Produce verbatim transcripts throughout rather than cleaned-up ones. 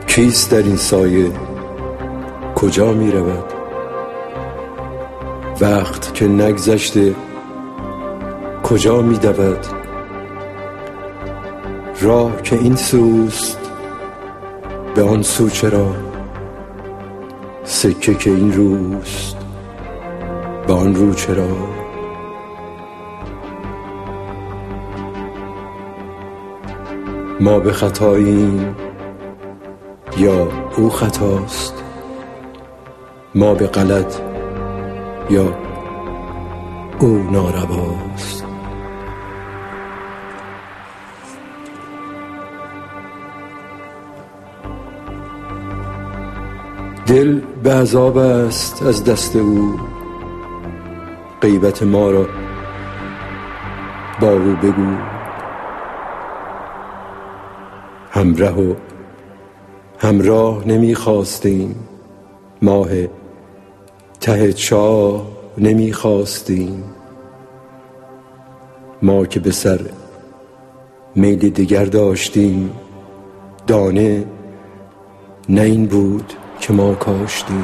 کیست در این سایه کجا می رود؟ وقت که نگذشته کجا می دود؟ راه که این سوست به آن سو چرا؟ سکه که این روست به آن رو چرا؟ ما به خطاییم یا او خطاست؟ ما به غلط یا او نارواست؟ دل به عذاب است از دست او، غیبت ما را با او بگو. همره و همراه نمی خواستیم، ماه ته چاه نمی خواستیم. ما که به سر میل دگر داشتیم، دانه نه این بود که ما کاشتیم.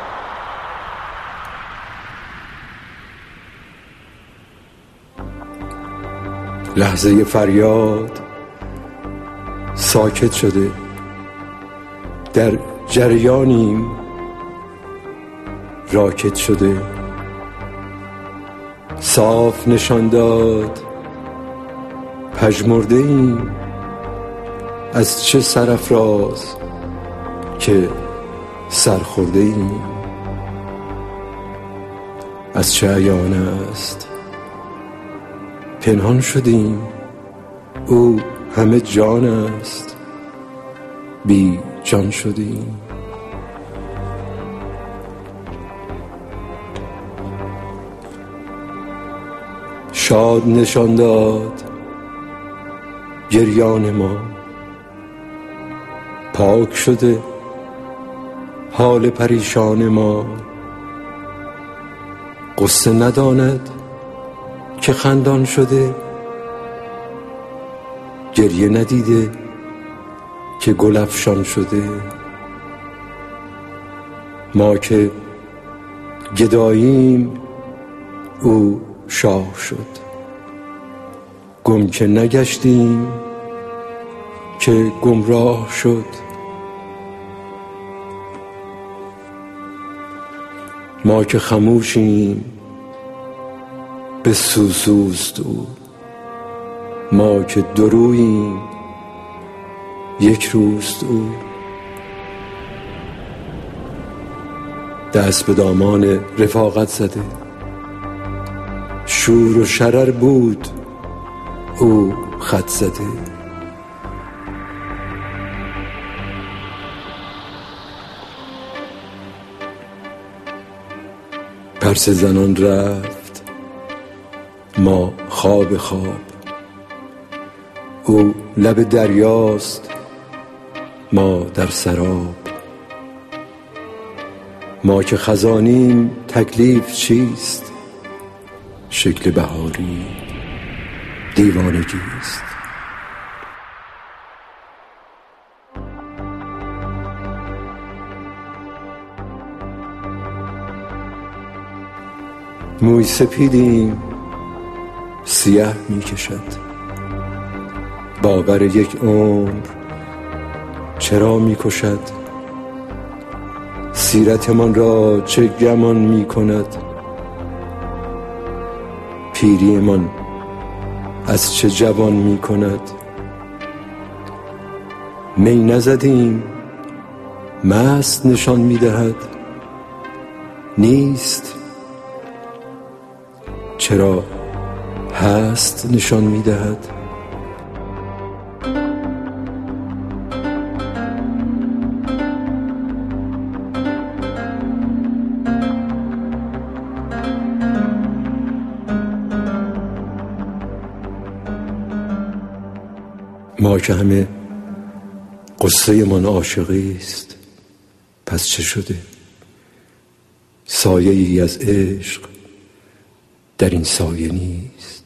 لحظه فریاد ساکت شده، در جریانیم راکت شده. صاف نشان داد پژمرده ایم، از چه سرافراز که سرخورده ایم. از چه عیان است پنهان شدیم، او همه جان است بی جان شدیم. شاد نشان داد گریان ما، پاک شده حال پریشان ما. قصه نداند که خندان شده، گریه ندیده که گل افشان شده. ما که گداییم او شاه شد، گم که نگشتیم که گمراه شد. ما که خموشیم به سوسوست او، ما که دروییم یک روست او. دست به دامان رفاقت زده، شور و شرر بود او خط زده. پرس زنان رفت ما خواب خواب، او لب دریاست ما در سراب. ما که خزانیم تکلیف چیست؟ شکل بهاری دیوانگیست. موی سپیدیم سیاه می کشد، باور یک عمر چرا می کشد؟ سیرتمان را چه گمان می کند؟ پیریمان از چه جوان می کند؟ می نزدیم مست نشان می دهد، نیست چرا هست نشان می دهد؟ ما که همه قصه من عاشقی است، پس چه شده؟ سایه ای از عشق در این سایه نیست.